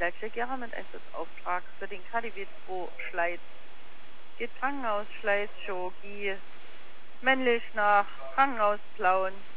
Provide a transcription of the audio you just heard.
Gleiche mit Einsatzauftrag für den KDW 2 Schleiz. Geht Krankenhaus Schleiz, Chirurgie, männlich nach Krankenhaus Plauen.